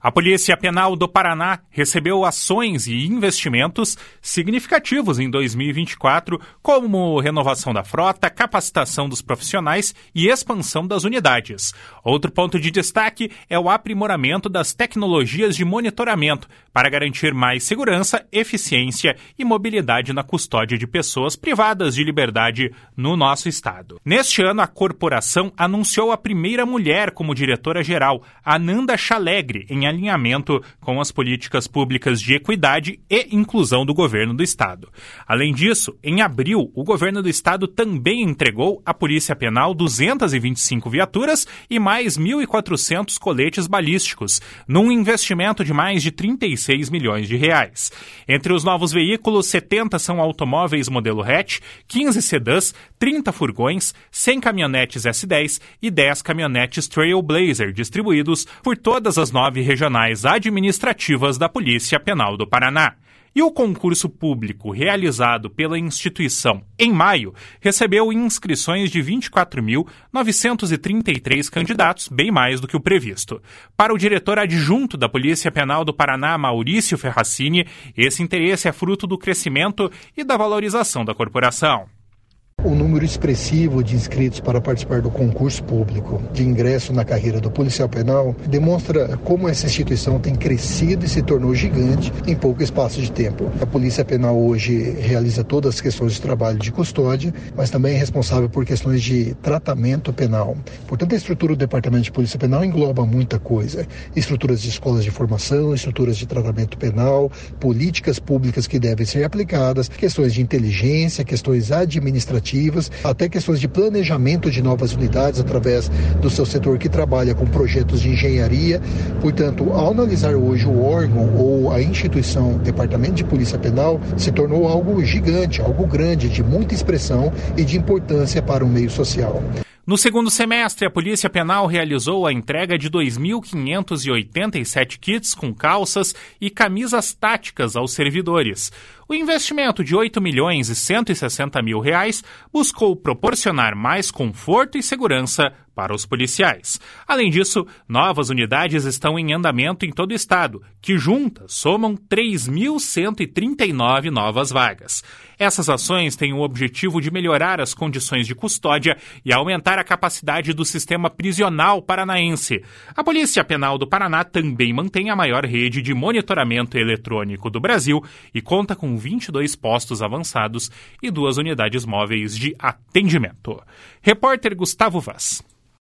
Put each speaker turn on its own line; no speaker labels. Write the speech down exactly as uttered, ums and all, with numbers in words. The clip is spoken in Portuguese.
A Polícia Penal do Paraná recebeu ações e investimentos significativos em dois mil e vinte e quatro, como renovação da frota, capacitação dos profissionais e expansão das unidades. Outro ponto de destaque é o aprimoramento das tecnologias de monitoramento para garantir mais segurança, eficiência e mobilidade na custódia de pessoas privadas de liberdade no nosso estado. Neste ano, a corporação anunciou a primeira mulher como diretora-geral, Ananda Chalegre, em alinhamento com as políticas públicas de equidade e inclusão do governo do estado. Além disso, em abril, o governo do estado também entregou à Polícia Penal duzentas e vinte e cinco viaturas e mais mil e quatrocentos coletes balísticos, num investimento de mais de trinta e seis milhões de reais. Entre os novos veículos, setenta são automóveis modelo hatch, quinze sedãs, trinta furgões, cem caminhonetes S dez e dez caminhonetes Trailblazer, distribuídos por todas as nove regionais administrativas da Polícia Penal do Paraná. E o concurso público realizado pela instituição em maio recebeu inscrições de vinte e quatro mil novecentos e trinta e três candidatos, bem mais do que o previsto. Para o diretor adjunto da Polícia Penal do Paraná, Maurício Ferracini, esse interesse é fruto do crescimento e da valorização da corporação.
O número expressivo de inscritos para participar do concurso público de ingresso na carreira do policial penal demonstra como essa instituição tem crescido e se tornou gigante em pouco espaço de tempo. A Polícia Penal hoje realiza todas as questões de trabalho de custódia, mas também é responsável por questões de tratamento penal. Portanto, a estrutura do Departamento de Polícia Penal engloba muita coisa. Estruturas de escolas de formação, estruturas de tratamento penal, políticas públicas que devem ser aplicadas, questões de inteligência, questões administrativas, até questões de planejamento de novas unidades através do seu setor que trabalha com projetos de engenharia. Portanto, ao analisar hoje o órgão ou a instituição Departamento de Polícia Penal, se tornou algo gigante, algo grande, de muita expressão e de importância para o meio social.
No segundo semestre, a Polícia Penal realizou a entrega de dois mil quinhentos e oitenta e sete kits com calças e camisas táticas aos servidores. O investimento de oito milhões e cento e sessenta mil reais buscou proporcionar mais conforto e segurança para os policiais. Além disso, novas unidades estão em andamento em todo o estado, que juntas somam três mil cento e trinta e nove novas vagas. Essas ações têm o objetivo de melhorar as condições de custódia e aumentar a capacidade do sistema prisional paranaense. A Polícia Penal do Paraná também mantém a maior rede de monitoramento eletrônico do Brasil e conta com vinte e dois postos avançados e duas unidades móveis de atendimento. Repórter Gustavo Vaz.